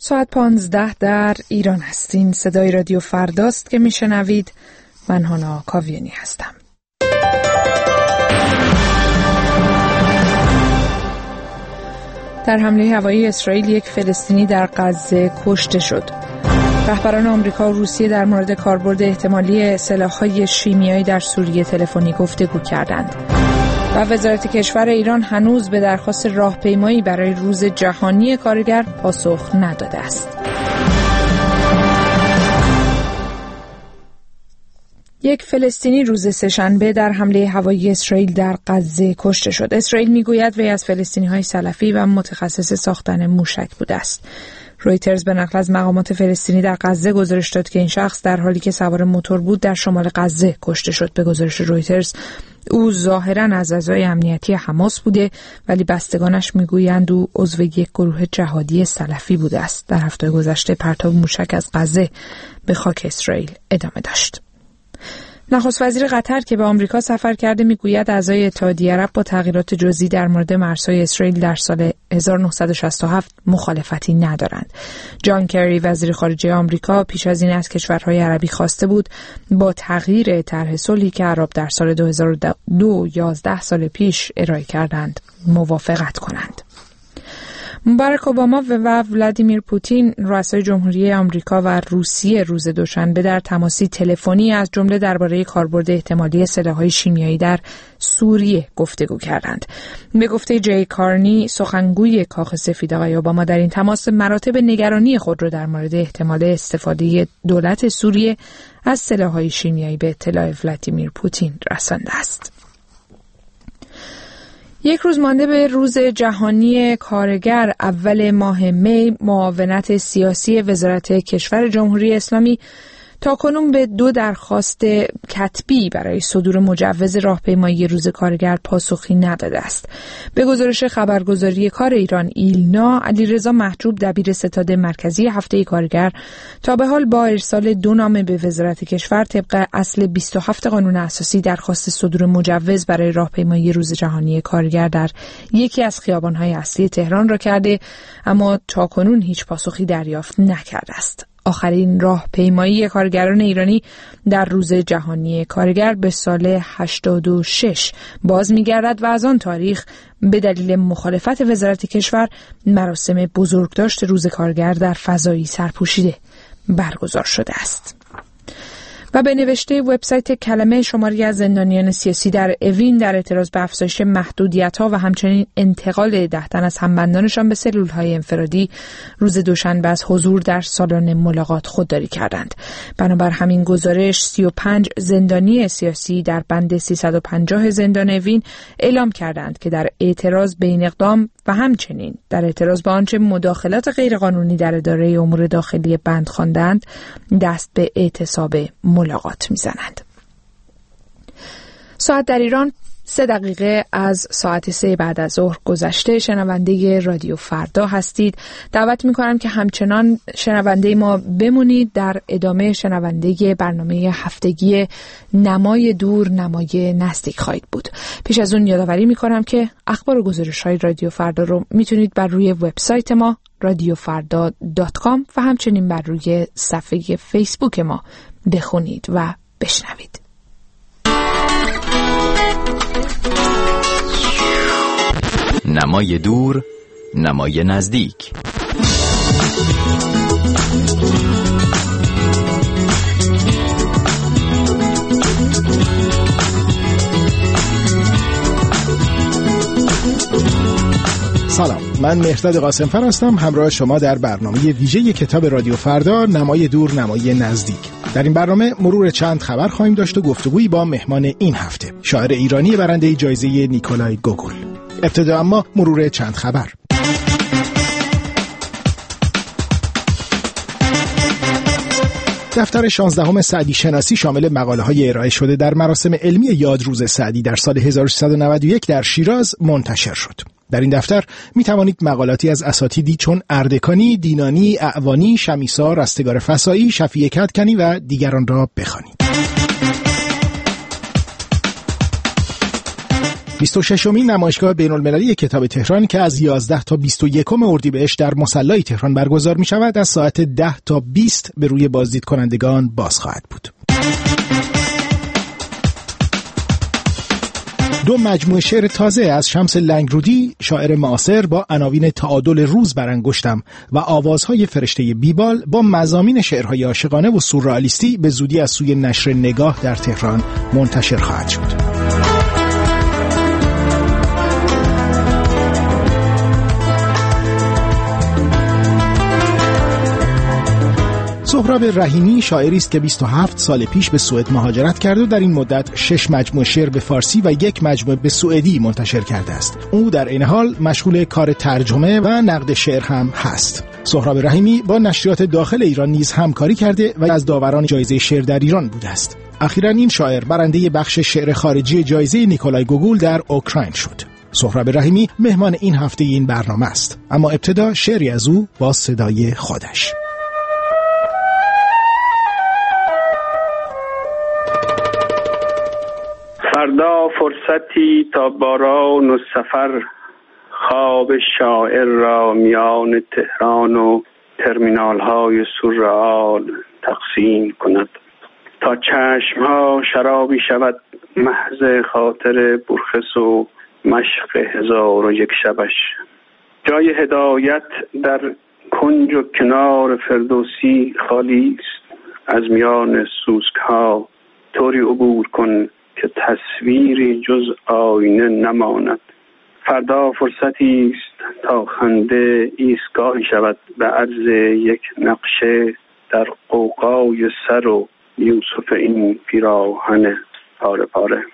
ساعت 15 در ایران هستین. صدای رادیو فرداست که میشنوید. من هانا کاویانی هستم. در حمله هوایی اسرائیل یک فلسطینی در غزه کشته شد. رهبران آمریکا و روسیه در مورد کاربرد احتمالی سلاح‌های شیمیایی در سوریه تلفنی گفتگو کردند. و وزارت کشور ایران هنوز به درخواست راهپیمایی برای روز جهانی کارگر پاسخ نداده است. یک فلسطینی روز سه‌شنبه در حمله هوایی اسرائیل در غزه کشته شد. اسرائیل میگوید وی از فلسطینی‌های سلفی و متخصص ساختن موشک بوده است. رویترز به نقل از مقامات فلسطینی در غزه گزارش داد که این شخص در حالی که سوار موتور بود در شمال غزه کشته شد. به گزارش رویترز او ظاهراً از اعضای امنیتی حماس بوده، ولی بستگانش میگویند او عضو یک گروه جهادی سلفی بوده است. در هفته گذشته پرتاب موشک از غزه به خاک اسرائیل ادامه داشت. نخست وزیر قطر که به آمریکا سفر کرده میگوید اعضای اتحادیه عرب با تغییرات جزئی در مورد مرزهای اسرائیل در سال 1967 مخالفتی ندارند. جان کری وزیر خارجه آمریکا پیش از این از کشورهای عربی خواسته بود با تغییر طرح صلحی که عرب در سال 2002 11 سال پیش ارائه کردند موافقت کنند. باراک اوباما و ولادیمیر پوتین رؤسای جمهوری آمریکا و روسیه روز دوشنبه در تماسی تلفنی از جمله درباره کاربرد احتمالی سلاح‌های شیمیایی در سوریه گفتگو کردند. به گفته جی کارنی سخنگوی کاخ سفید، آقای اوباما در این تماس مراتب نگرانی خود را در مورد احتمال استفاده دولت سوریه از سلاح‌های شیمیایی به اطلاع ولادیمیر پوتین رسانده است. یک روز مانده به روز جهانی کارگر اول ماه می، معاونت سیاسی وزارت کشور جمهوری اسلامی تاکنون به 2 درخواست کتبی برای صدور مجوز راهپیمایی روز کارگر پاسخی نداده است. به گزارش خبرگزاری کار ایران ایلنا، علیرضا محجوب دبیر ستاد مرکزی هفته کارگر تا به حال با ارسال 2 نامه به وزارت کشور طبق اصل 27 قانون اساسی درخواست صدور مجوز برای راهپیمایی روز جهانی کارگر در یکی از خیابان‌های اصلی تهران را کرده، اما تاکنون هیچ پاسخی دریافت نکرده است. آخرین راهپیمایی کارگران ایرانی در روز جهانی کارگر به سال 86 باز می‌گردد و از آن تاریخ به دلیل مخالفت وزارت کشور مراسم بزرگداشت روز کارگر در فضایی سرپوشیده برگزار شده است. و به نوشته وبسایت کلمه شماری از زندانیان سیاسی در اوین در اعتراض به افزایش محدودیت‌ها و همچنین انتقال 10 تن از همبندانشان به سلول‌های انفرادی روز دوشنبه از حضور در سالن ملاقات خودداری کردند. بنابر همین گزارش 35 زندانی سیاسی در بند 350 زندان اوین اعلام کردند که در اعتراض به این اقدام و همچنین در اعتراض به آنچه مداخلات غیرقانونی در اداره امور داخلی بند خواندند دست به اعتصاب ملاقات میزنند. ساعت در ایران 3 دقیقه از ساعت 3 بعد از ظهر گذشته. شنونده رادیو فردا هستید. دعوت میکنم که همچنان شنونده ما بمونید. در ادامه شنونده برنامه هفتگی نمای دور نمای نزدیک خواهید بود. پیش از اون یادآوری میکنم که اخبار و گزارش‌های رادیو فردا رو میتونید بر روی وبسایت ما radiofarda.com و همچنین بر روی صفحه فیسبوک ما بخونید و بشنوید. نمای دور نمای نزدیک. سلام، من مهرداد قاسمفر هستم، همراه شما در برنامه ویژه کتاب رادیو فردا نمای دور نمای نزدیک. در این برنامه مرور چند خبر خواهیم داشت و گفتگویی با مهمان این هفته، شاعر ایرانی برنده جایزه نیکولای گوگل. ابتدا اما مرور چند خبر. دفتر 16 سعدی شناسی شامل مقاله‌های ارائه شده در مراسم علمی یادروز سعدی در سال 1391 در شیراز منتشر شد. در این دفتر می توانید مقالاتی از اساتیدی چون اردکانی، دینانی، اعوانی، شمیسا، رستگار فسایی، شفیع کدکنی و دیگران را بخوانید. 26مین نمایشگاه بین‌المللی کتاب تهران که از 11 تا 21 اردیبهشت در مصلی تهران برگزار می شود از ساعت 10 تا 20 به روی بازدید کنندگان باز خواهد بود. 2 مجموعه شعر تازه از شمس لنگرودی، شاعر معاصر، با عناوین تعادل روز بر انگشتم و آوازهای فرشته بیبال با مضامین شعرهای عاشقانه و سورئالیستی به زودی از سوی نشر نگاه در تهران منتشر خواهد شد. سهراب رحیمی شاعری است که 27 سال پیش به سوئد مهاجرت کرد و در این مدت 6 مجموعه شعر به فارسی و 1 مجموعه به سوئدی منتشر کرده است. او در این حال مشغول کار ترجمه و نقد شعر هم هست. سهراب رحیمی با نشریات داخل ایران نیز همکاری کرده و از داوران جایزه شعر در ایران بوده است. اخیراً این شاعر برنده بخش شعر خارجی جایزه نیکولای گوگول در اوکراین شد. سهراب رحیمی مهمان این هفته این برنامه است، اما ابتدا شعری از او با صدای خودش. فردا فرصتی تا باران و سفر، خواب شاعر را میان تهران و ترمینال های سورئال تقسیم کند، تا چشم ها شرابی شود محض خاطر برخس و مشق 1001 شبش. جای هدایت در کنج و کنار فردوسی خالی است، از میان سوسک ها طوری عبور کن که تصویری جز آینه نماند. فردا فرصتی است تا خنده ایستگاهی شود به عرض یک نقشه در قوقای سر و یوسف این پیراهن پاره پاره.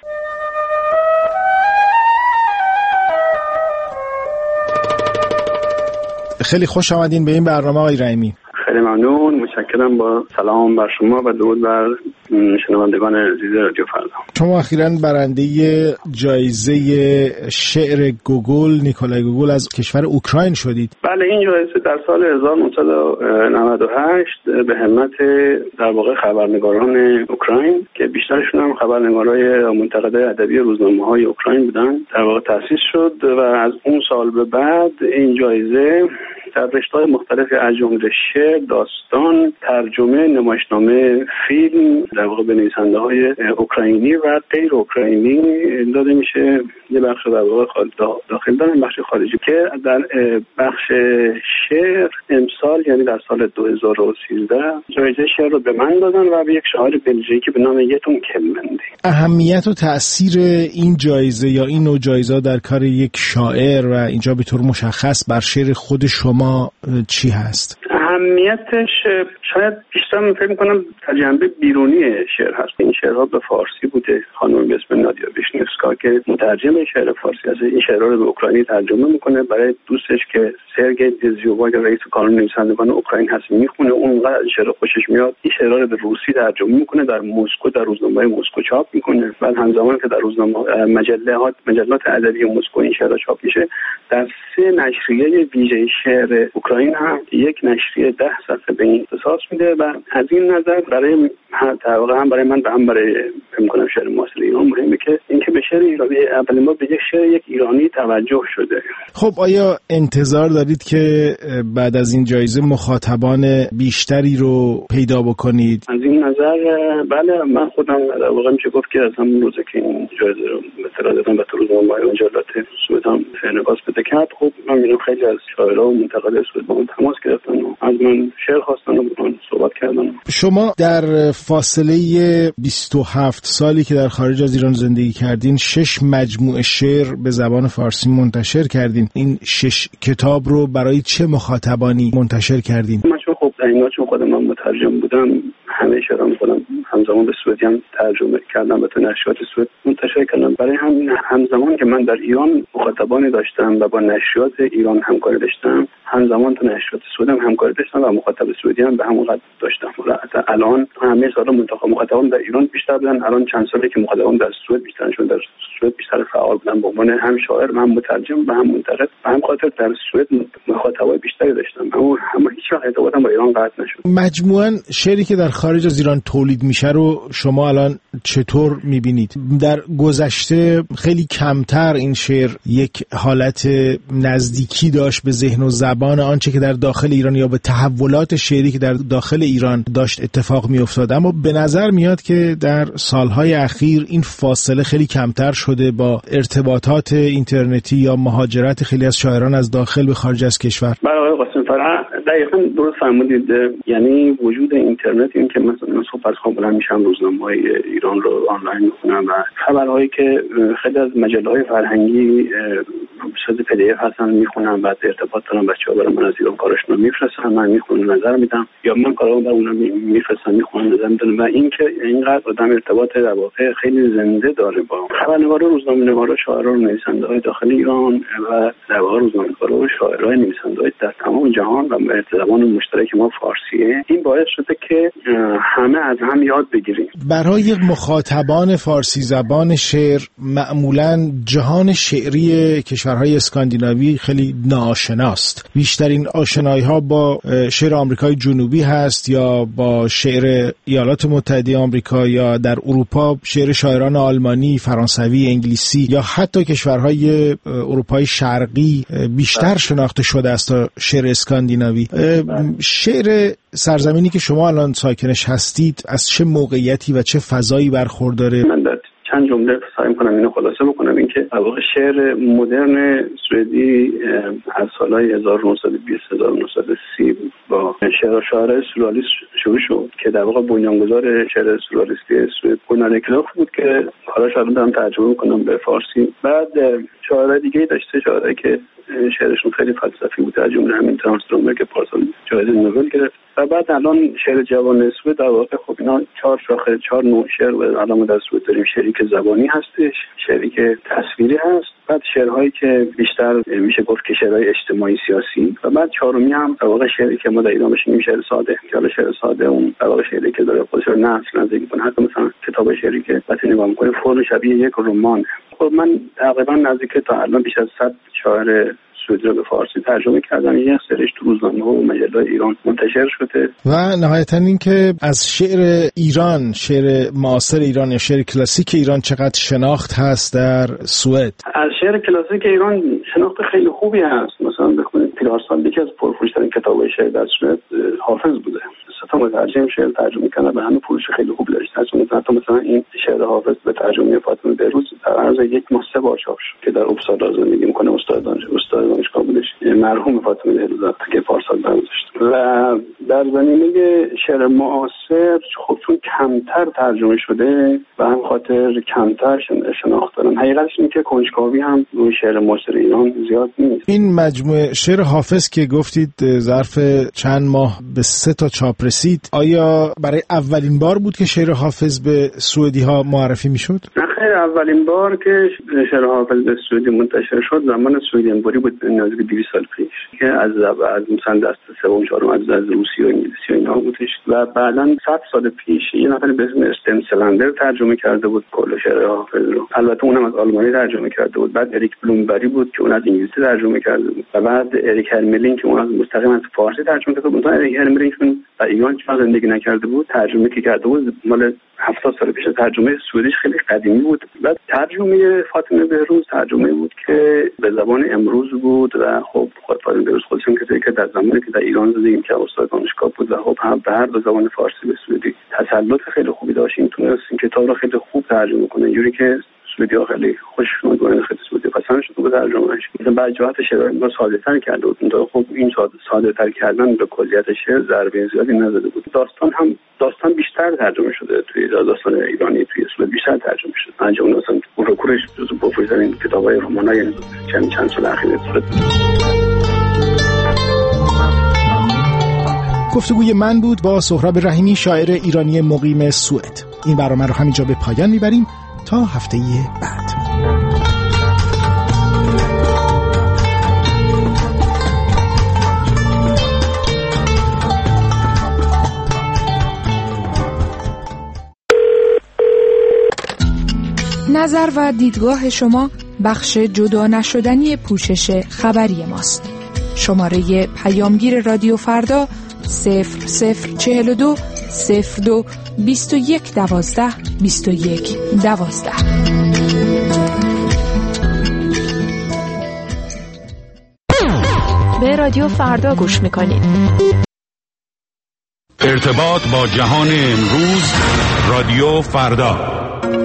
خیلی خوش آمدین به این برنامه آقای رحیمی. خیلی ممنون، متشکرم. با سلام بر شما و درود بر شنوندگان عزیز رادیو فردا. شما اخیراً برنده جایزه شعر گوگل، نیکولای گوگل از کشور اوکراین شدید. بله، این جایزه در سال 1998 به همت در واقع خبرنگاران اوکراین که بیشترشون هم خبرنگارای منتقدای ادبی روزنامه‌های اوکراین بودن در واقع تأسیس شد و از اون سال به بعد این جایزه در رشته‌های مختلفی از جمله شعر، داستان، ترجمه، نمایشنامه، فیلم در واقع به نویسنده‌های اوکراینی و غیر اوکراینی داده میشه. یه بخش در واقع داخل دارن، بخش خارجی، که در بخش شعر امسال یعنی در سال 2013 جایزه شعر رو به من دادن و به یک شاعر بلژیکی به نام یتون کلمندی. اهمیت و تأثیر این جایزه یا این نوع جایزه در کار یک شاعر و اینجا به طور مشخص بر شعر خود شما چی هست؟ اهمیتش شاید بیشتر من فکر می‌کنم جنبه بیرونی شعر هست. این شعرها به فارسی بوده. خانم به اسم نادیا ویشنیوسکا که مترجم شعر فارسی است، این شعرها رو به اوکراینی ترجمه میکنه برای دوستش که سرگئی دزیووا که رئیس کانون نویسندگان اوکراین هست میخونه. اونقدر شعر خوشش میاد این شعرها رو به روسی ترجمه میکنه، در مسکو در روزنامه مسکو چاپ میکنه. بعد همزمان که در روزنامه مجلات ادبی مسکو این شعرها چاپ میشه، در 3 نشریه ویژه شعر اوکراین هم یک نشریه 10 صفحه به این اختصاص میده و از این نظر برای هم برای من و هم برای میگم شعر معاصر ایران مهمه که اینکه به شعر ایرانی اول ما به یک شعر یک ایرانی توجه شده. خب آیا انتظار دارید که بعد از این جایزه مخاطبان بیشتری رو پیدا بکنید؟ از این نظر بله، من خودم در واقع میشه گفت که از همون روزی که این جایزه رو مثلا دادم و تو روزنامه‌های مجلات سوئد هم فرنگاس بده کرد، خب من می‌بینم خیلی از شاعرها و منتقدای سوئد با من تماس گرفتن و از من شعر خواستن و با من صحبت کردن. شما در فاصله 27 سالی که در خارج از ایران زندگی کردین 6 مجموعه شعر به زبان فارسی منتشر کردین. این 6 کتاب رو برای چه مخاطبانی منتشر کردین؟ من خب در اینا چون خودم من مترجم بودم همه شعرام خودم همزمان به سوئدی هم ترجمه کردم و تو نشریات سوئد منتشر کردم. برای همزمان که من در ایران مخاطبانی داشتم و با نشریات ایران همکاری داشتم، همزمان تو نشریات سوئد هم همکاری داشتم و مخاطب سوئدی هم به همون قد داشتم. الان همه سالا مخاطبان در ایران بیشتر بودن، الان چند ساله که مخاطبان در سوئد بیشتر شدن. در سوئد بیشتر فعال بودن به عنوان هم شاعر و هم مترجم و هم منتقد و هم خاطر در سوئد مخاطبای بیشتری داشتم، اما هیچ وقت ارتباطم با ایران قطع نشد. مجموعاً شعری که در خارج از ایران تولید میشه رو شما الان چطور میبینید؟ در گذشته خیلی کمتر این شعر یک حالت نزدیکی داشت به ذهن و زبان آنچه که در داخل ایران یا به تحولات شعری که در داخل ایران داشت اتفاق میافتاد، اما به نظر میاد که در سالهای اخیر این فاصله خیلی کمتر شده با ارتباطات اینترنتی یا مهاجرت خیلی از شاعران از داخل به خارج از کشور. برای قاسم‌فر دقیقاً درست فرمودید. یعنی وجود اینترنت، این که مثلا صبح از خواب بلند میشم روزنامه‌های ایران رو آنلاین میخونم و خبرهایی که خیلی از مجله‌های فرهنگی صد PDF هستن میخونم، بعد ارتباط دارم، بچه‌ها برام من از ایران کاراشون رو میفرستن، من میخونم نظر میدم، یا من کارامو برام اونا میفرستن میخونم نظر میدم، و اینکه اینقدر آدم ارتباط در واقع خیلی زنده داره با خبرنگارا، روزنامه‌نگارا، شاعران و نویسنده‌های داخل ایران و در واقع روزنامه‌نگارا و شاعرای نویسنده‌های در تمام جهان و زبان مشترک ما فارسیه. این باعث شده که همه از هم یاد بگیریم. برای مخاطبان فارسی زبان شعر معمولاً جهان شعری کشورهای اسکاندیناوی خیلی ناآشناست. بیشترین آشنایی‌ها با شعر آمریکای جنوبی هست یا با شعر ایالات متحده آمریکا یا در اروپا شعر شاعران آلمانی، فرانسوی، انگلیسی یا حتی کشورهای اروپای شرقی بیشتر شناخته شده است تا شعر اسکاندیناوی. شعر سرزمینی که شما الان ساکنش هستید از چه موقعیتی و چه فضایی برخورداره؟ من چند جمله سعی می‌کنم اینو خلاصه بکنم. این که در واقع شعر مدرن سوئدی از سالهای 1920 1930 با شعر و شاعر سورالیست شروع شد که در واقع بنیانگذار شعر سورالیستی سوئد گونار اکلوف بود که حالا شاید دارم ترجمه می‌کنم به فارسی. بعد شاعرای دیگه داشته، شاعرایی که شعرشون خیلی فلسفی بود، از جمله همین ترانسترومر که پارسال جایزه نوبل گرفت. و بعد الان شعر جوان سوئد در واقع خب اینا 4 نوع شعر و الان در سوئد داریم. شعری که زبانی هستش، شعری که تصویری هست، بعد شعرهایی که بیشتر میشه گفت که شعرهای اجتماعی سیاسی، و بعد چهارمی هم در واقع شعری که ما در ایران بشیم شعر ساده، که حالا شعر ساده اون در واقع شعری که داره خودش رو نثر نزدیک کنه، حتی مثلا کتاب شعری که وقتی نگاه می‌کنیم فرم شبیه یک رمان. خب من تقریبا نزدیک تا الان بیش از 100 شاعر سوئدی رو به فارسی ترجمه کردم. یک سرش تو روزنامه‌ها و مجله‌های ایران منتشر شده. و نهایتاً این که از شعر ایران، شعر معاصر ایران یا شعر کلاسیک ایران چقدر شناخت هست در سوئد؟ از شعر کلاسیک ایران شناخت خیلی خوبی هست. مثلا بخونید پیرارسال یکی از پرفروش‌ترین کتاب‌های شعر در سوئد حافظ بوده. تا مترجم شعر ترجمه کنه به همه فروش خیلی خوب داشت. حتی مثلا این شعر حافظ به ترجمه فاطمه بهروز در عرض یک ماه 3 بار چاپ شد که در اوبسالا زندگی می‌کنه. استاد دانشگاه بودش، مرحوم فاطمه بهروز که پارسال درگذشت. و در زمینه شعر معاصر خب چون کمتر ترجمه شده و هم خاطر کمتر شناخت دارن. حقیقتش اینه که کنجکاوی هم روی شعر معاصر ایران زیاد نیست. این مجموعه شعر حافظ که گفتید ظرف چند ماه به 3 تا چاپ رسید، آیا برای اولین بار بود که شعر حافظ به سوئدی ها معرفی میشد؟ نه خیر، اولین بار که شعر حافظ به سوئدی منتشر شد زمان سوئدینبری بود، نزدیک 200 سال پیش، که از مثلا دست سوم چهارم از روسی و انگلیسی و اینا بودش. و بعداً 100 سال پیش یه نفر به اسم استن سلندر ترجمه کرده بود کل شعر حافظ رو. البته اونم از آلمانی ترجمه کرده بود. بعد اریک بلومبری بود که اون از انگلیسی ترجمه کرده بود. و بعد اریک هرملین که اون از مستقیما از فارسی ترجمه کرده بود. اریک هرملین در ایران چون زندگی نکرده بود، ترجمه که کرده بود مال 70 سال پیش، ترجمه سوئدیش خیلی قدیمی بود. بعد ترجمه فاطمه بهروز ترجمه بود که به زبان امروز بود و خب فاطمه بهروز خودشون که در زمانی که در ایران زندگی که استاد دانشگاه بود و خب هم به هر دو زبان فارسی به سوئدی تسلط خیلی خوبی داشت، این تونست این کتاب رو خیلی خوب ترجمه کنه، اینجوری که سوئدی‌ها خیلی خوششون اومد، خیلی سوئدی پسند شد به ترجمهش. مثلا بعضی جهات شعر رو ساده‌تر کرده بود. خب این ساده‌تر کردن به کلیت شعر ضربه زیادی نزده بود. داستان بیشتر ترجمه شده توی داستان ایرانی توی سوئد بیشتر ترجمه شد. انجام مثلا اروکورش جزو پرفروش‌ترین کتاب‌های رمان‌های چند سال اخیر سوئد. گفتگوی من بود با سهراب رحیمی، شاعر ایرانی مقیم سوئد. این برنامه رو همینجا به پایان میبریم تا هفته بعد. نظر و دیدگاه شما بخش جدا نشدنی پوشش خبری ماست. شماره پیامگیر رادیو فردا 0042 02 21 12 21 12. به رادیو فردا گوش میکنید. ارتباط با جهان امروز، رادیو فردا.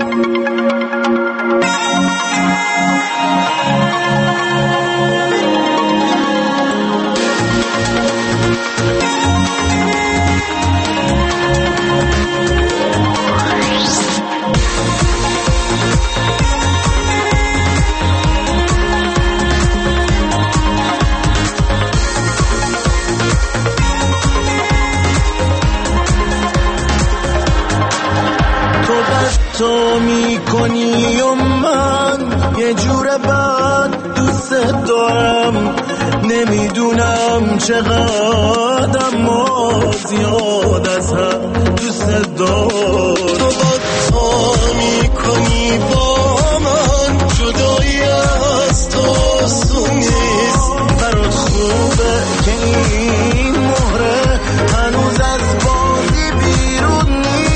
تو میکنی و من یه جور بد دوست دارم، نمیدونم چقدر اما زیاد از هم دوست دارم. تو با تا میکنی با من، جدایی از تو آسون نیست. برات خوبه که این مهره هنوز از بازی بیرون نیست.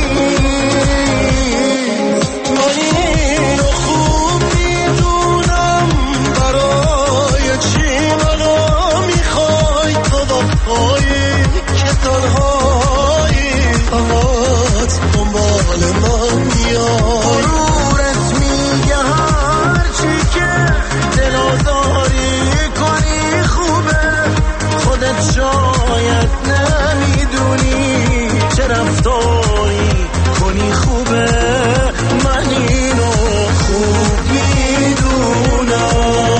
شاید نمیدونی چه رفتاری کنی خوبه، من اینو خوب میدونم.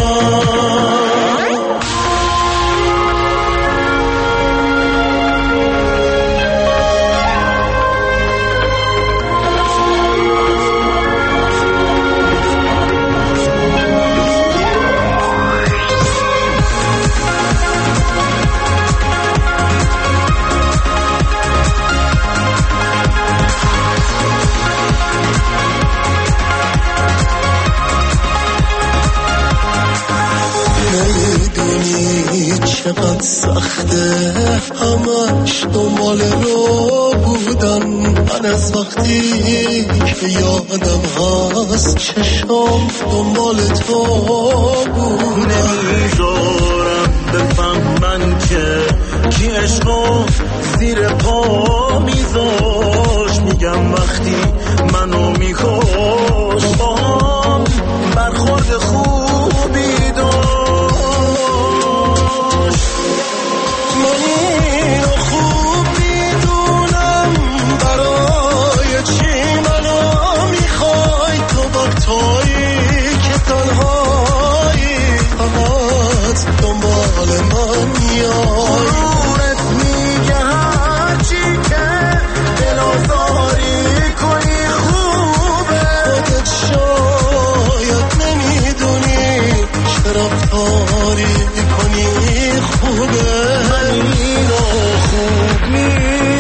چقدر سخته همش دنبال رو بودن. من از وقتی که یادم هست چشم دنبال تو بود. نمیذارم بفهمن که کی عشقو زیر پا میذاش. میگم وقتی منو میکش با هم برخورد خوبی داشت. تویی که تنهایی فقط دنبال من میای. غرورت میگه هرچی که دل آزاری کنی خوبه. خودت شاید نمیدونی چه رفتاری کنی خوبه، من اینو خوب میدونم.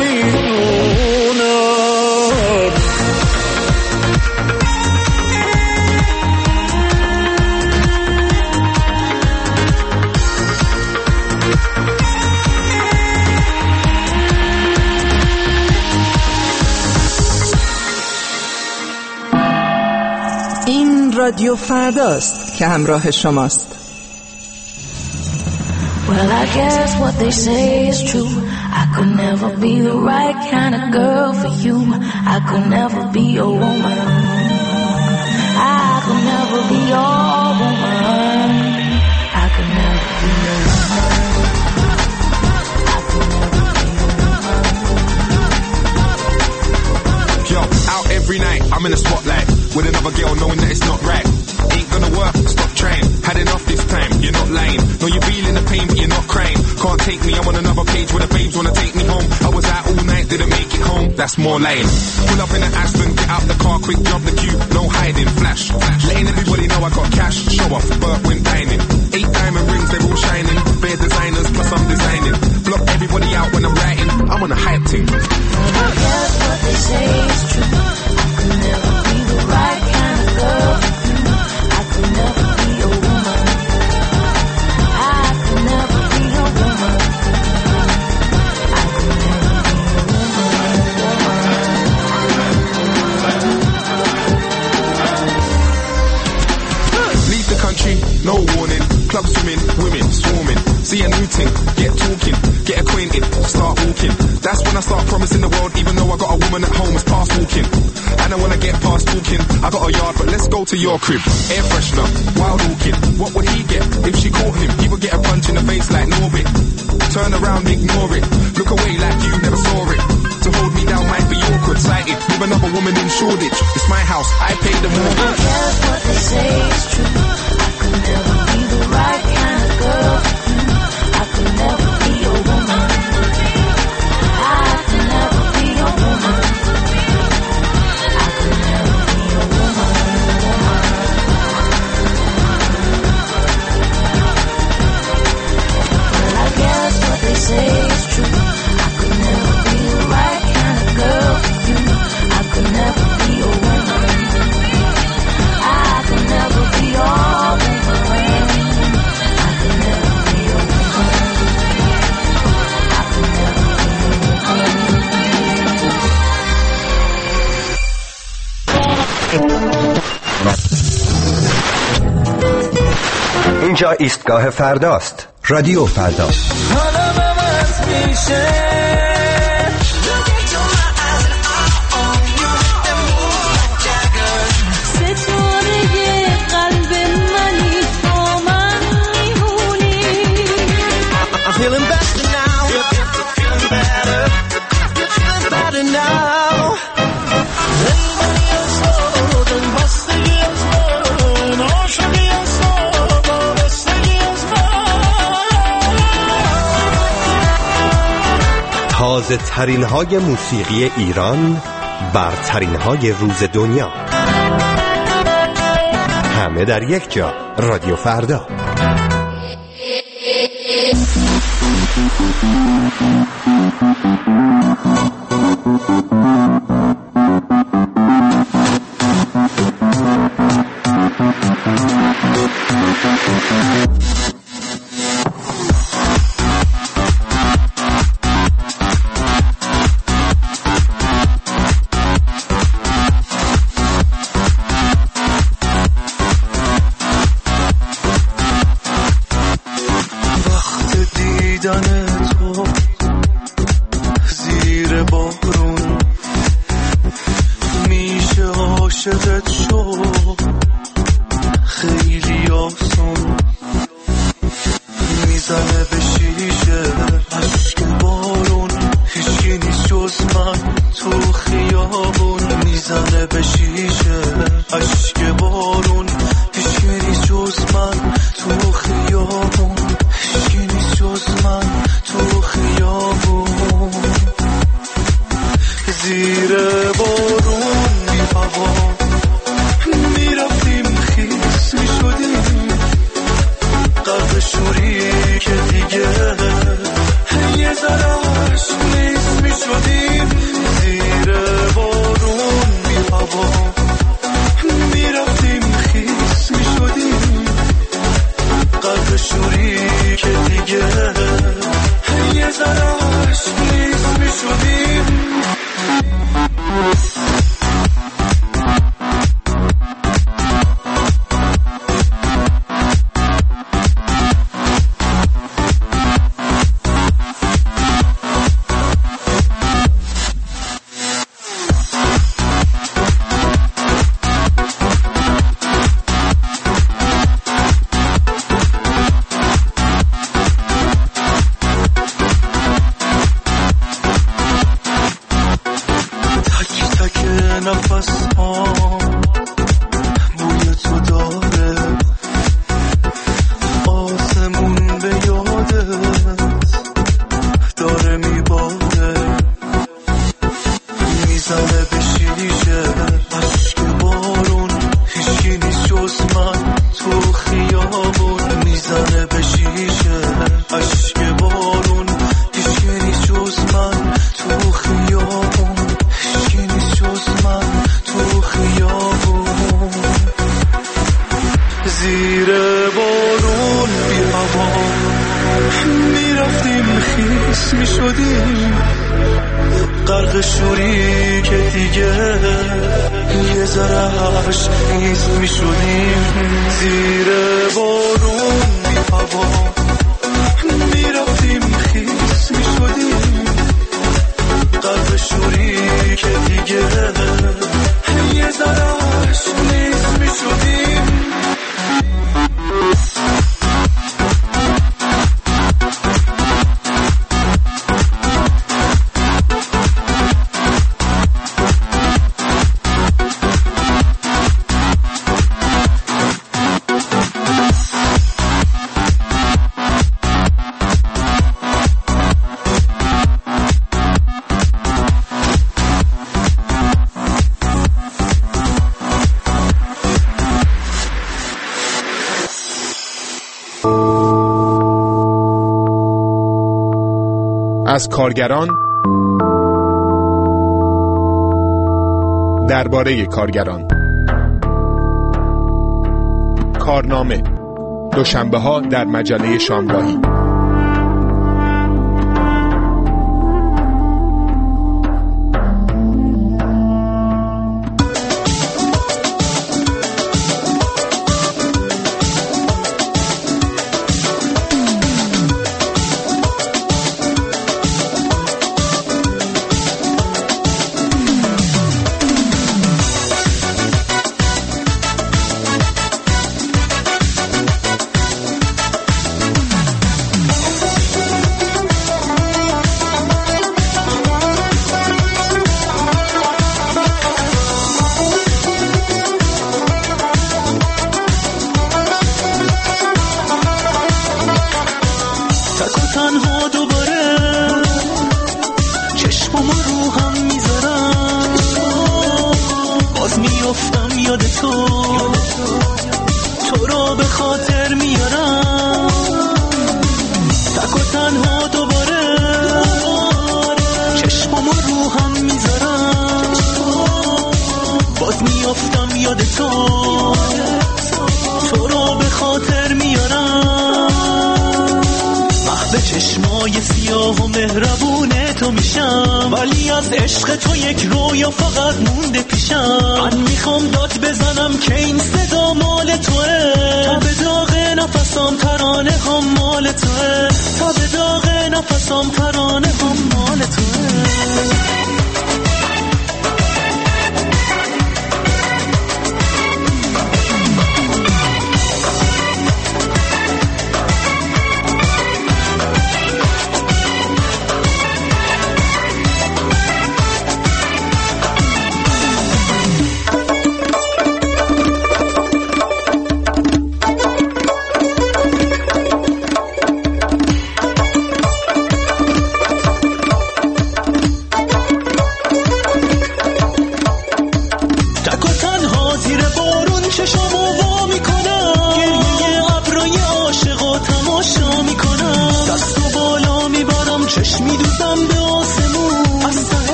رادیو فرداست که همراه شماست. Well, I guess what they say is true. I could never be the right kind of girl for you. I could never be your woman. I could never be your woman. I could never be your woman. I could never be your woman. Yo, out every night, I'm in the spotlight with another girl knowing that it's not right. Ain't gonna work, stop trying. Had enough this time, you're not lying. Know you're feeling the pain but you're not crying. Can't take me, I'm on another page where the babes wanna take me home. I was out all night, didn't make it home, that's more lying. Pull up in an Aston, get out the car, quick drop the queue. No hiding, flash. Letting everybody know I got cash. Show off, birth when dining. 8 diamond rings, they're all shining. Bare designers, plus I'm designing. Block everybody out when I'm writing. I'm on a hype team. I guess what they say is true. I could never be the right kind of girl for you. I could never be your woman. I could never be your woman. I could never be your woman. club swimming, women swarming. See a new thing, get talking, get acquainted, start walking. That's when I start promising the world, even though I got a woman at home, it's past walking. And I wanna get past talking, I got a yard, but let's go to your crib. Air freshener, wild orchid, what would he get if she caught him? He would get a punch in the face like Norbit. Turn around, ignore it, look away like you never saw it. To hold me down might be awkward, sighted with another woman in Shoreditch. It's my house, I pay the mortgage. I guess what they say is true. I could never be the right kind of girl for you. I could never be your woman. I could never be your woman. I could never be your woman. Well, I guess what they say is true. I could never be the right kind of girl for you. I could never be your woman. I could never be your woman. I could never be your woman. I could never be your woman. اینجا ایستگاه فرداست. رادیو فردا. حالم عوض میشه. Feeling better now. Feeling better. Feeling better now. دلبری از تو، دلبستگی از من، عاشقی از تو، وابستگی از من. تازه ترین های موسیقی ایران، برترین های روز دنیا، همه در یک جا. رادیو فردا. خیس می شدیم، غرق شوری که دیگه یه ذرهش نیست می شدیم. زیر بارون بی هوا می رفتیم خیس می شدیم، غرق شوری که دیگه یه ذرهش نیست می شدیم. از کارگران درباره کارگران. کارنامه دوشنبه‌ها در مجله شامگاهی.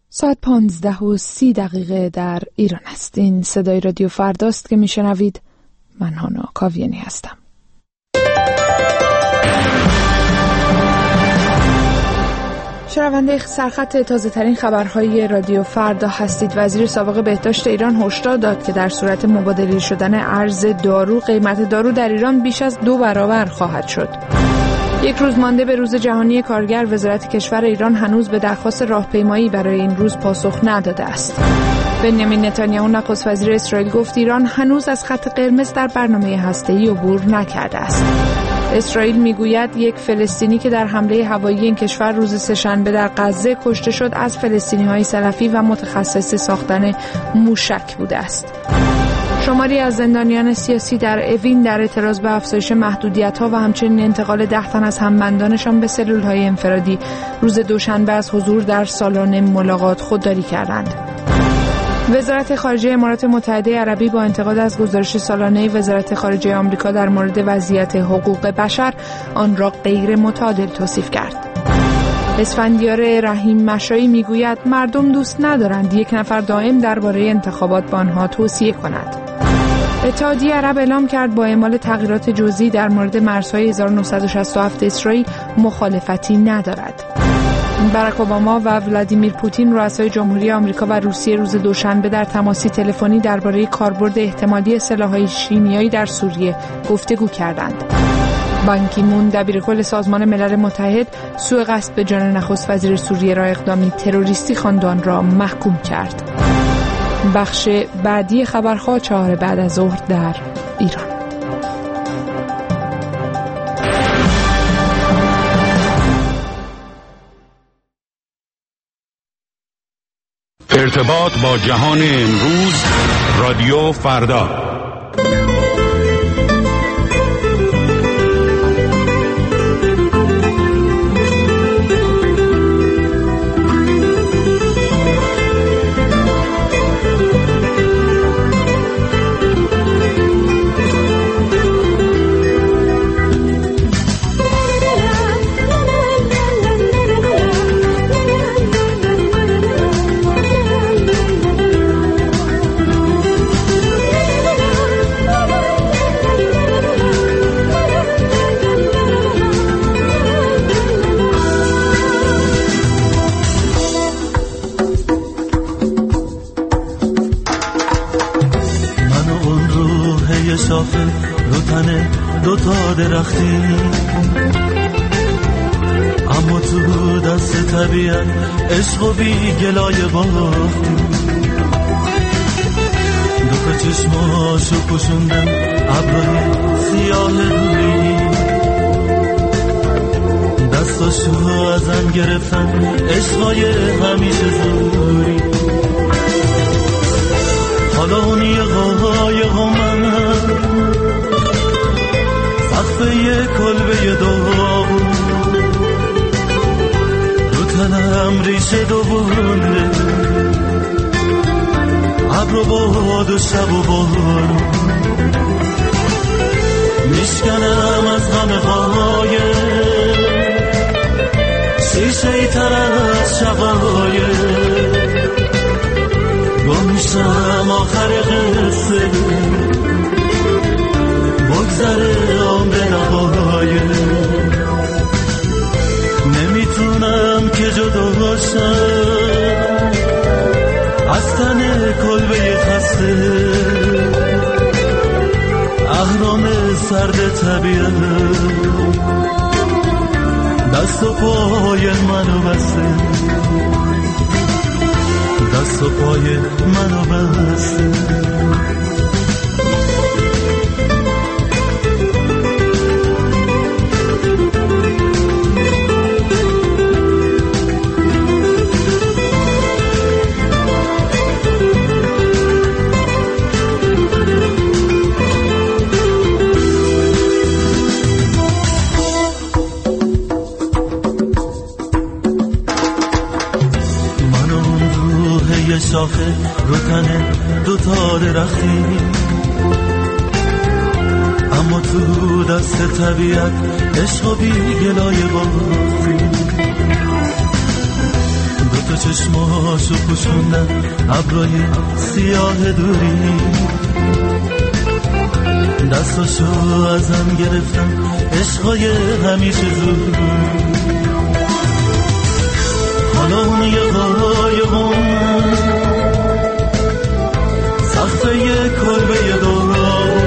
ساعت 15:30 در ایران است. این صدای رادیو فرداست که میشنوید. من هانا کاویانی هستم. شنونده سرخط تازه ترین خبرهای رادیو فردا هستید. وزیر سابق بهداشت ایران هشدار داد که در صورت مبادله شدن ارز دارو، قیمت دارو در ایران بیش از 2 برابر خواهد شد. یک روز مانده به روز جهانی کارگر، وزارت کشور ایران هنوز به درخواست راهپیمایی برای این روز پاسخ نداده است. بنیامین نتانیاهو نخست وزیر اسرائیل گفت ایران هنوز از خط قرمز در برنامه هسته‌ای عبور نکرده است. اسرائیل میگوید یک فلسطینی که در حمله هوایی این کشور روز سه‌شنبه در غزه کشته شد از فلسطینی‌های سلفی و متخصص ساختن موشک بوده است. شماری از زندانیان سیاسی در اوین در اعتراض به افزایش محدودیت‌ها و همچنین انتقال 10 تن از همبندانشان به سلول‌های انفرادی روز دوشنبه از حضور در سالن ملاقات خودداری کردند. وزارت خارجه امارات متحده عربی با انتقاد از گزارش سالانه وزارت خارجه آمریکا در مورد وضعیت حقوق بشر آن را غیر متعادل توصیف کرد. اسفندیار رحیم مشایی میگوید مردم دوست ندارند یک نفر دائم درباره انتخابات با آنها توصیه کند. اتحادیه عرب اعلام کرد با اعمال تغییرات جزئی در مورد مرزهای 1967 اسرائیل مخالفتی ندارد. باراک اوباما و ولادیمیر پوتین رؤسای جمهوری آمریکا و روسیه روز دوشنبه در تماسی تلفنی درباره کاربرد احتمالی سلاح‌های شیمیایی در سوریه گفتگو کردند. بان کی مون دبیرکل سازمان ملل متحد سوء قصد به جان نخست وزیر سوریه را اقدامی تروریستی خواند و آن را محکوم کرد. بخش بعدی خبرها 4 بعد از ظهر در ایران. ارتباط با جهان امروز، رادیو فردا. درختی اما تو دست طبیعت عشق و بی گلای باختی. دو چشماشو پوشوندم ابرای سیاه روی، دستاشو ازم گرفتن عشقای همیشه زوری. حالا اون یه قایق و منم سقف یه کلبه داغون، رو تنم ریشه دوونده ابر و باد و شب و بارون. میشکنم از غم قایق شیشه ای تر از شقایق، گم میشم آخر قصه بگذره عمر نهایه. نمیتونم که جدا باشم از تن کلبه خسته، اهرام سرد طبیعت دست و پای منو بسته، دست و پای منو بسته. شاخه رو تنه دوتا درختی، اما تو دست طبیعت عشق و بی گلای باختی. دو دست و چشماشو پوشوندن ابرای سیاه دوری، دستاشو ازم گرفتن عشقای همیشه زود. حالا اون یه قایقم سقفه یه کلبه دار،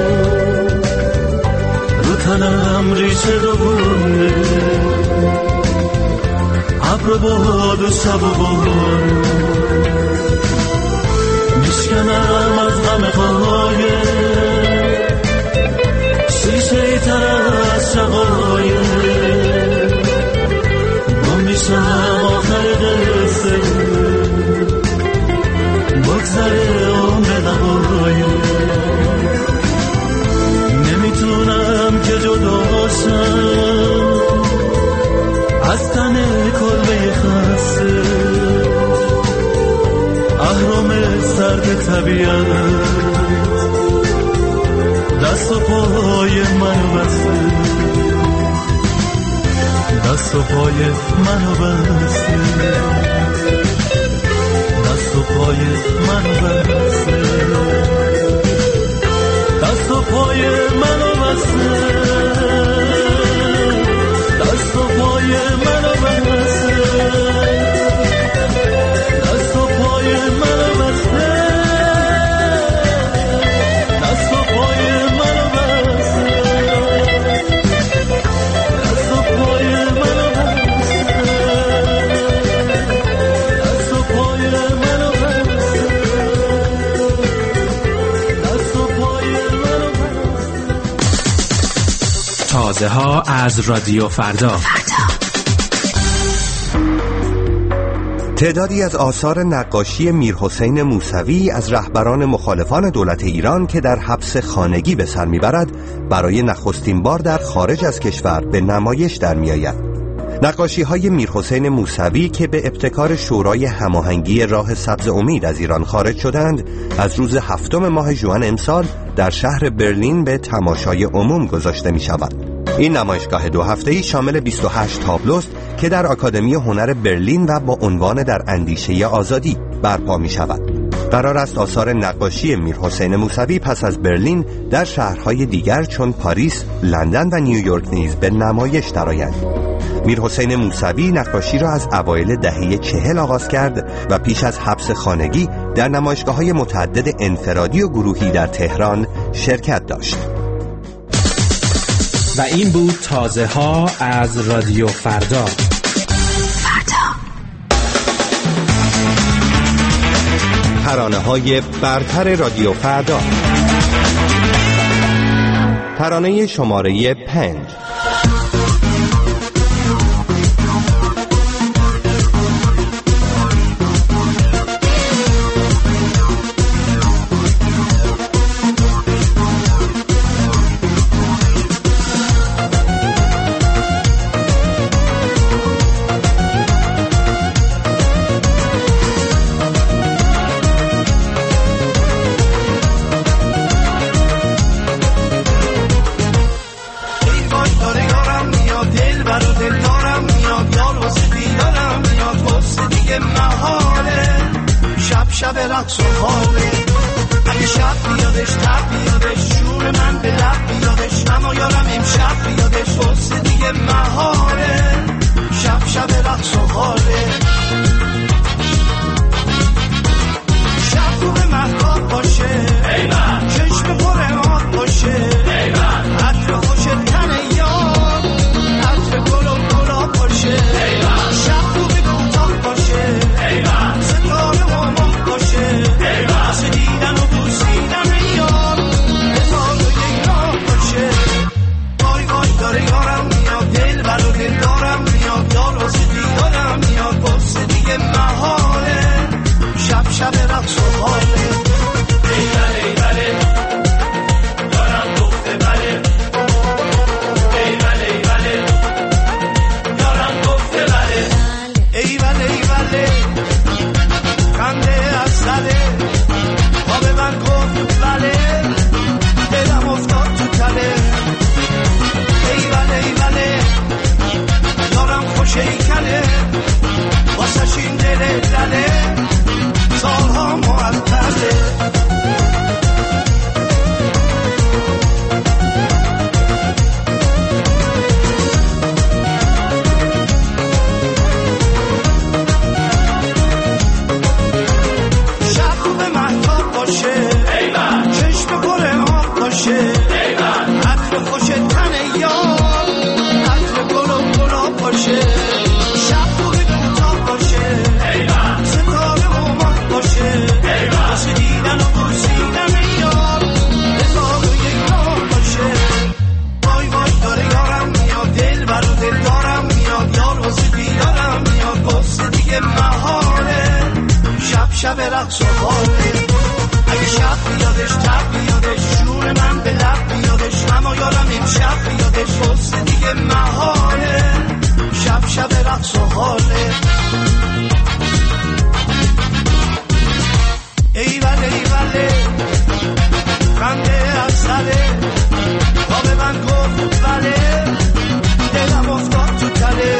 رو تنم ریشه دوونه ابر باد و شب و بار، میشکنم از غم قایق شیشه تر از شقایق، گم میشم آخر قصه بگذره عمر دقایق، نمیتونم که جداشم از تن کلبه خسته، اهرام سرد طبیعت دست و پای منو بسته، دست و پای منو بسته، دست و پای منو بسته، دست و پای منو بسته، دست و پای منو بسته، دست و پای منو بسته، دست و پای منو بسته، دست و پای منو بسته، دست و پای منو بسته، دست و پای منو بسته. تازه ها از رادیو فردا. تعدادی از آثار نقاشی میرحسین موسوی از رهبران مخالفان دولت ایران که در حبس خانگی به سر میبرد برای نخستین بار در خارج از کشور به نمایش در میآید. نقاشی های میرحسین موسوی که به ابتکار شورای هماهنگی راه سبز امید از ایران خارج شدند، از روز 7 ماه ژوئن امسال در شهر برلین به تماشای عموم گذاشته می شود. این نمایشگاه 2 هفته‌ای شامل 28 تابلوست که در آکادمی هنر برلین و با عنوان در اندیشه آزادی برپا می شود. قرار است آثار نقاشی میرحسین موسوی پس از برلین در شهرهای دیگر چون پاریس، لندن و نیویورک نیز به نمایش درآیند. میرحسین موسوی نقاشی را از اوایل دهه 40 آغاز کرد و پیش از حبس خانگی در نمایشگاه‌های متعدد انفرادی و گروهی در تهران شرکت داشت. و این بود تازه ها از رادیو فردا. ترانه‌های برتر رادیو فردا. ترانه شماره 5. شب رقص و حاله، اگه شب بیادش تب بیادش جون من به لب بیادش، اما یارم امشب بیادش واسه دیگه مهاله. شب رقص و حاله، شب رو به مهتاب باشه، چشم پر آب باشه، عطر خوش تن یار، عطر گل و گلاب باشه، شب رو به کوتاه باشه، ستاره و ماه باشه، واسه دیدن و بوسیدن یار، هزار و یک راه باشه. وای وای داره یارم میاد، دل بر و دل دارم میاد، یار واسه دیدارم میاد، واسه دیگه شب رقص و حاله اگه شب بیادش تب بیادش جون من به لب بیادش اما یارم این شب بیادش بسته دیگه محاله شب رقص و حاله ایوله خنده از سره تا به من گفت بله دلم افتاد تو تله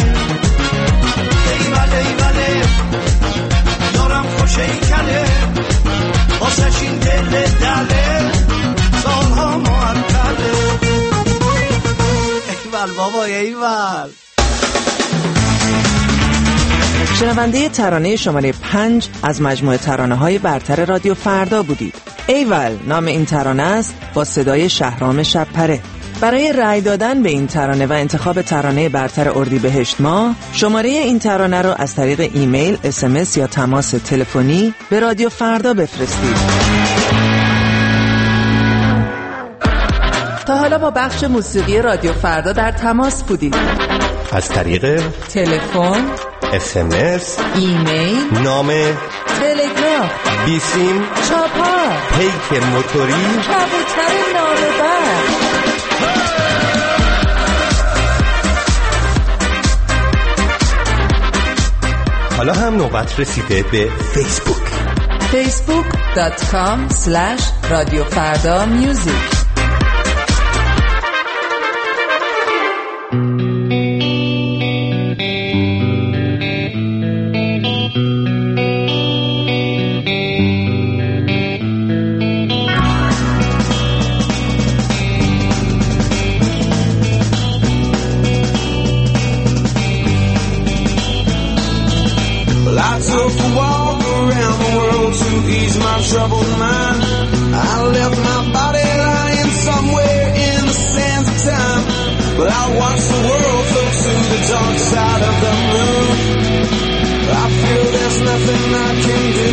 ایوله یارم خوشه ای کله واسش این دل دله سالها معطله ایول بابا ایول. شنونده ترانه شماره 5 از مجموعه ترانه‌های برتر رادیو فردا بودید. ایول نام این ترانه است با صدای شهرام شب‌پره. برای رأی دادن به این ترانه و انتخاب ترانه برتر اردیبهشت ماه شماره این ترانه رو از طریق ایمیل، SMS یا تماس تلفنی به رادیو فردا بفرستید. تا حالا با بخش موسیقی رادیو فردا در تماس بودید؟ از طریق تلفن، SMS، ایمیل، نامه، تلگراف، بیسیم، چاپار، پیک موتوری، کبوتر نامه‌بر. حالا هم نوبت رسیده به فیسبوک. facebook.com/radiofardamusic. Troubled mind, I left my body lying somewhere in the sands of time. But I watch the world float to the dark side of the moon. I feel there's nothing I can do.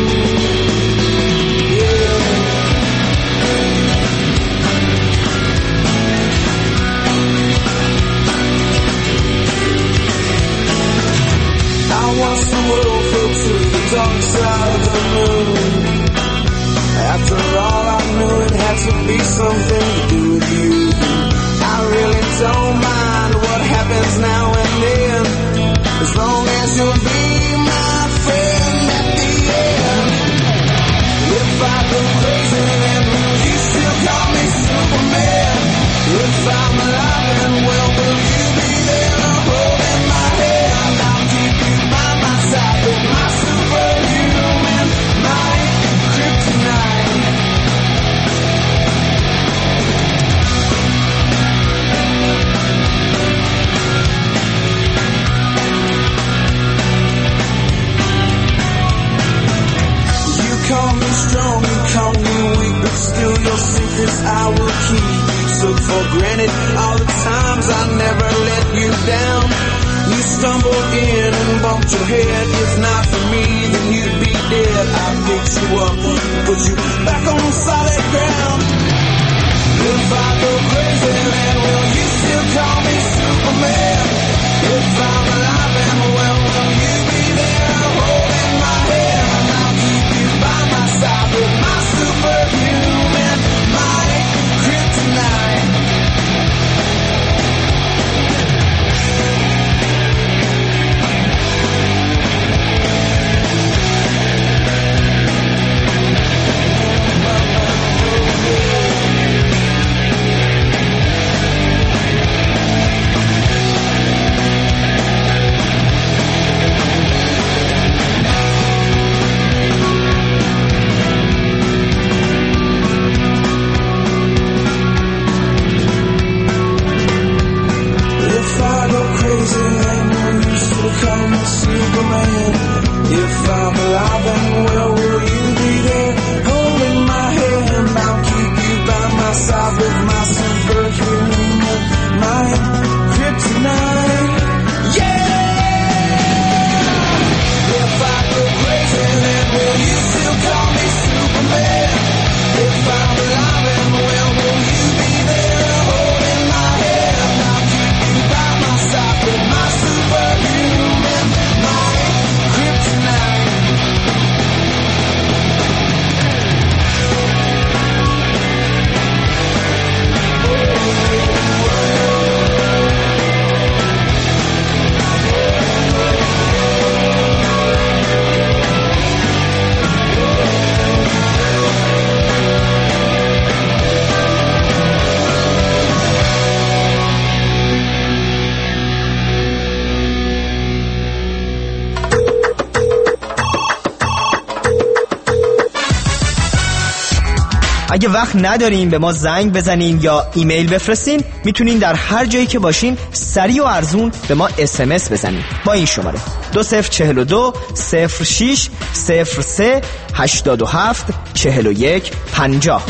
I watch the world float to the dark side of the moon. After all, I knew it had to be something to do with you. I really don't mind what happens now and then, as long as you'll be my friend at the end. If I go crazy, then will you still call me Superman? If I'm alive, then well, will you be there holding my hand? I'll keep you by my side with my superhuman might, kryptonite. Call me strong, you call me weak, but still your secrets I will keep. You took for granted all the times I never let you down. You stumbled in and bumped your head. If not for me, then you'd be dead. I picked you up, put you back on solid ground. If I go crazy, then will you still call me Superman? If I'm alive, then well, will you be there holding my hand? I'll keep you by my side with my superhuman might, kryptonite. اگه وقت ندارین به ما زنگ بزنین یا ایمیل بفرستین، میتونین در هر جایی که باشین سریع و ارزون به ما SMS بزنین با این شماره 2042 06 03 87 41 50.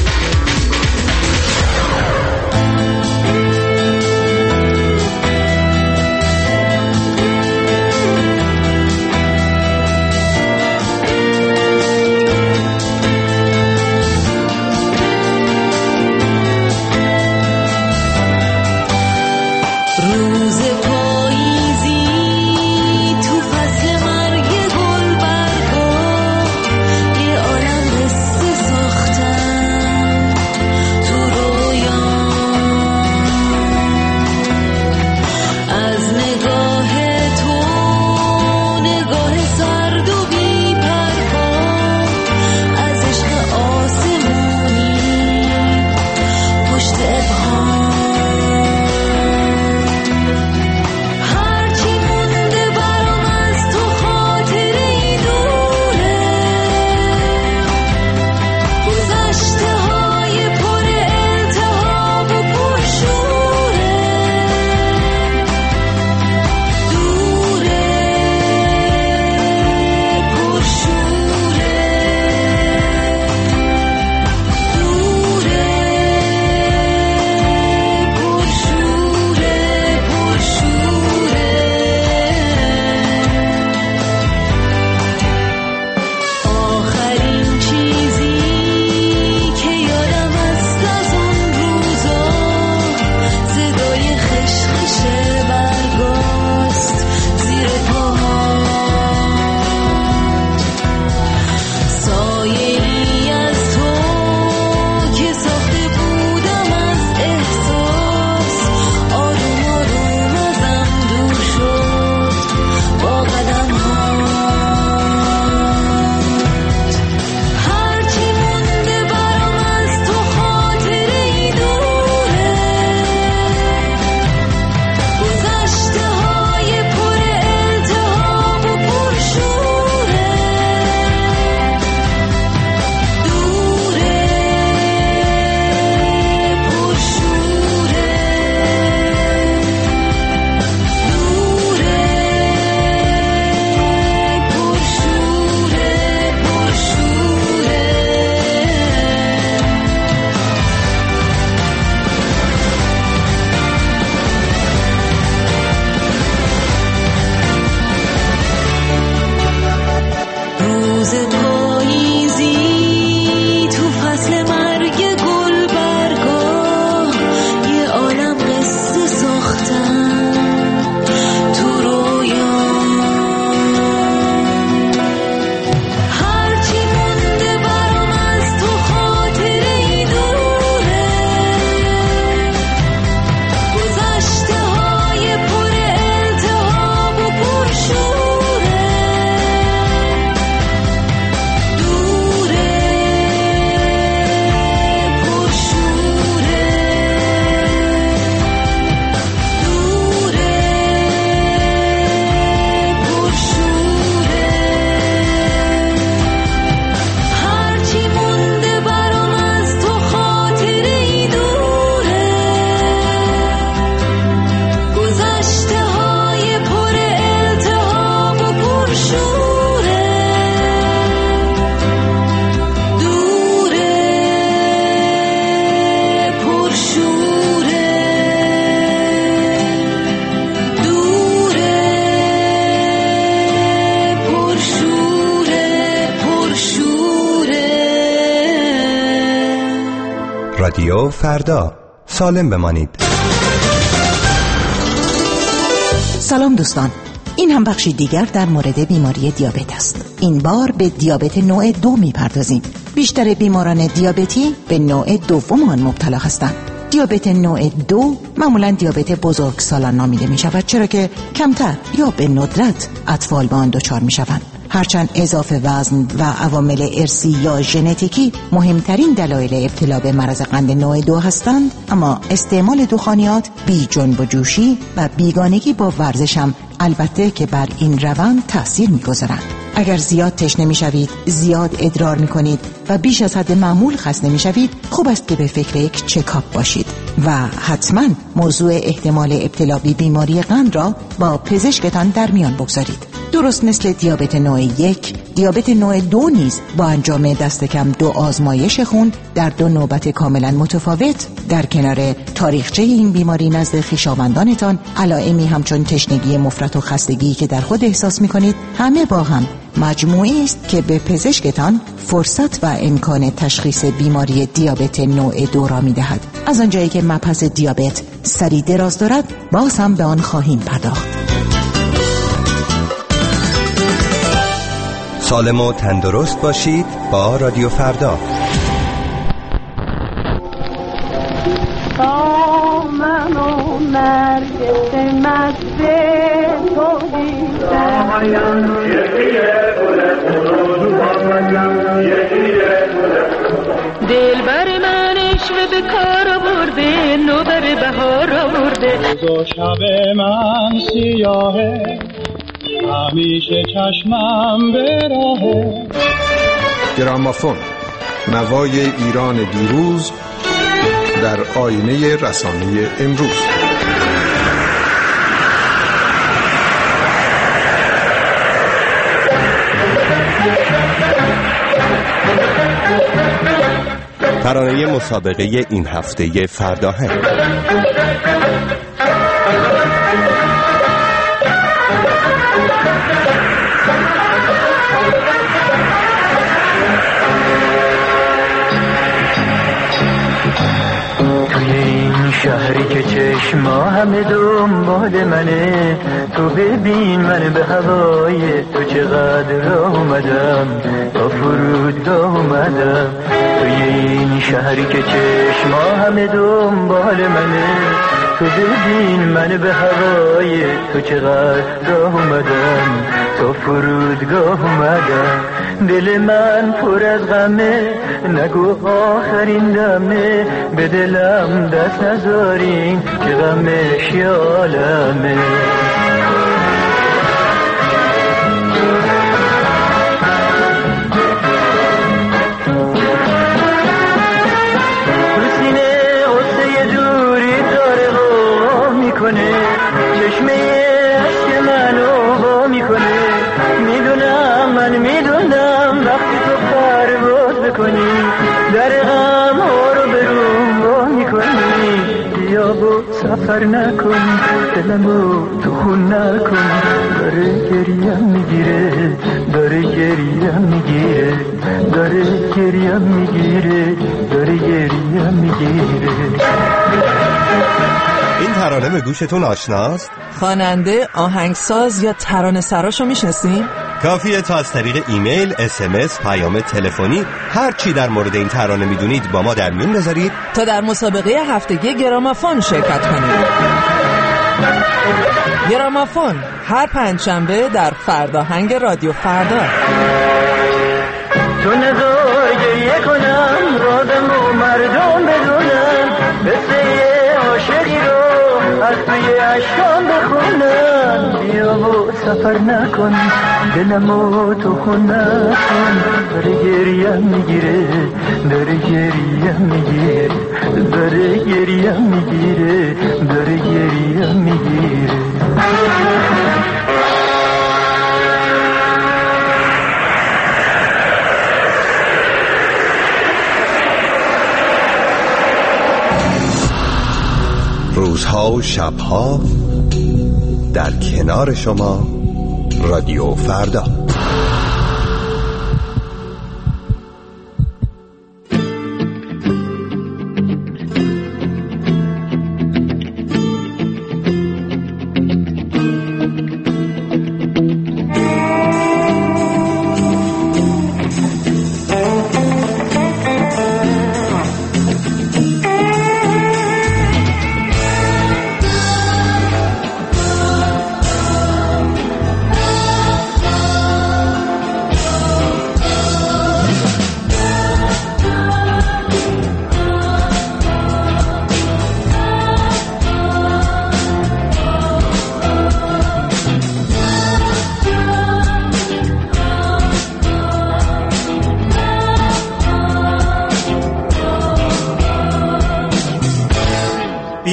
رادیو فردا، سالم بمانید. سلام دوستان، این هم بخشی دیگر در مورد بیماری دیابت است. این بار به دیابت نوع 2 میپردازیم. بیشتر بیماران دیابتی به نوع دوم آن مبتلا هستند. دیابت نوع 2 معمولا دیابت بزرگسالان نامیده می شود، چرا که کمتر یا به ندرت اطفال به آن دچار می شوند. هرچند اضافه وزن و عوامل ارثی یا ژنتیکی مهمترین دلایل ابتلا به مرض قند نوع 2 هستند، اما استعمال دخانیات، بی جنب و جوشی و بیگانگی با ورزش هم البته که بر این روند تأثیر می‌گذارند. اگر زیاد تشنه میشوید، زیاد ادرار میکنید و بیش از حد معمول خسته میشوید، خوب است که به فکر یک چکاپ باشید و حتما موضوع احتمال ابتلا به بیماری قند را با پزشکتان در میان بگذارید. درست مثل دیابت نوع 1، دیابت نوع 2 نیز با انجام دست کم 2 آزمایش خون در 2 نوبت کاملا متفاوت در کنار تاریخچه این بیماری نزد خویشاوندانتان، علائمی همچون تشنگی مفرط و خستگی که در خود احساس می‌کنید، همه با هم مجموعی است که به پزشکتان فرصت و امکان تشخیص بیماری دیابت نوع 2 را می‌دهد. از آنجایی که مبحث دیابت سری دراز دارد، باز هم به آن خواهیم پرداخت. سالم و تندرست باشید با رادیو فردا. من و نرگس مزه تو دل بر من عشق به کار آورده، نوبر بهار آورده. روز و شب من سیاهه، همیشه چشمم به راهه. گرامافون، نوای ایران دیروز در آینه رسانه امروز. ترانه مسابقه این هفته فرداهنگ. شهری که چشما همه دنبال منه، تو ببین من به هوای تو چقدر راه اومدم، تا فرودگاه اومدم. توی این شهری که چشما همه دنبال منه، تو ببین من به هوای تو چقدر راه اومدم، تا فرودگاه اومدم. دل من پر از غمه، نگو آخرین دمه، به دلم دست نذارین که غمش یالمه. حسینه غصه دوری داره غم میکنه، چشمه عشق منو وا میکنه. میدونم من میدونم وقتی تو پرواز بکنی، در غم ها رو برون وا میکنی. بیا با سفر نکن، دلمو تو خون نکن. داره گریم میگیره، داره گریم میگیره، داره گریم میگیره، داره گریم میگیره. این ترانه به گوشتون آشناست؟ خواننده، آهنگساز یا ترانه سراشو میشناسین؟ کافیه تا از طریق ایمیل، SMS، پیام تلفنی هر چی در مورد این ترانه میدونید با ما در میون بذارید تا در مسابقه هفتگی گرامافون شرکت کنید. گرامافون هر پنجشنبه در فرداهنگ رادیو فردا. تو نذار گریه کنم، رازم و مردم بدونم، قصه عاشقی رو از توی عشقام بخونم. بیا و سفر نکن، دلمو تو خون نکن. داره گریم میگیره، داره گریم میگیره، داره گریم میگیره، داره گریم میگیره. روزها و شبها در کنار شما رادیو فردا.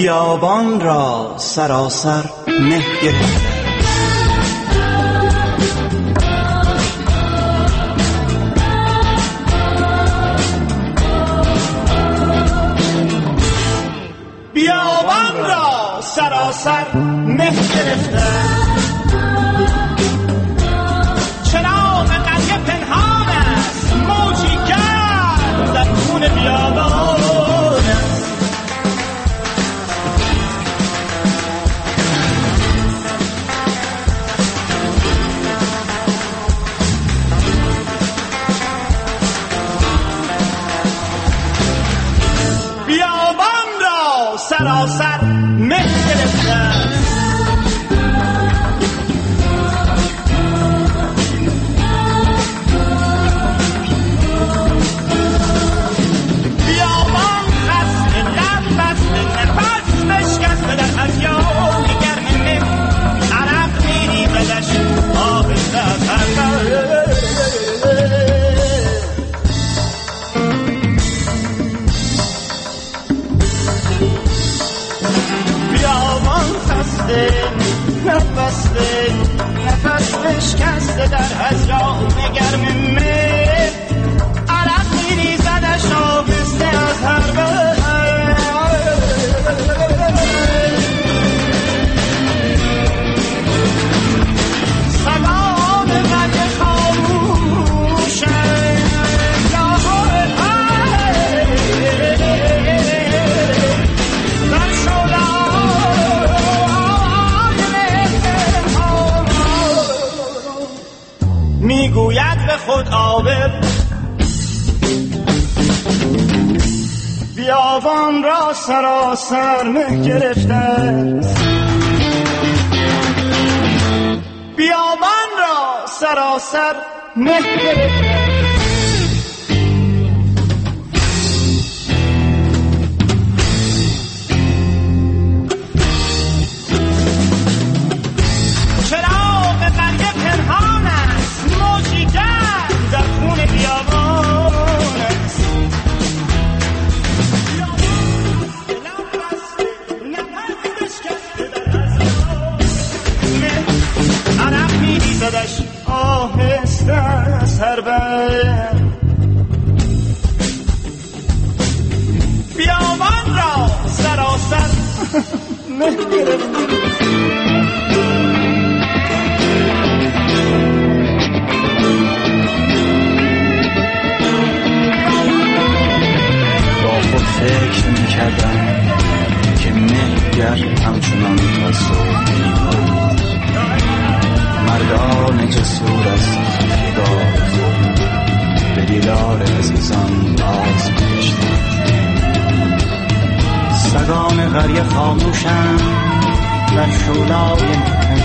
بیابان را سراسر مه گرفته. بیابان را سراسر مه گرفته. چراغ قریه پنهان است، موجی گرد در خون بیابان است. بیابان را سراسر مه گرفته. نفس بشکسته در هجران گرم مه، عرق میریزدش آبسته از هر بر. سلام قدر خاموشه میگوید به خود عابر، بیابان را سراسر مه گرفته. بیابان را سراسر مه گرفته. در خون بیابان است. نفس بشکسته در هزار، عرق میریزدش آهسته از هر بر. بیابان را سراسر مه گرفته. فکر میکردم که مهگر همچنان تا صبح می‌ماند. مردان جسور از خدای به دیدار عزیزان باز می‌گشتند. سگان قریه خاموشند در شولای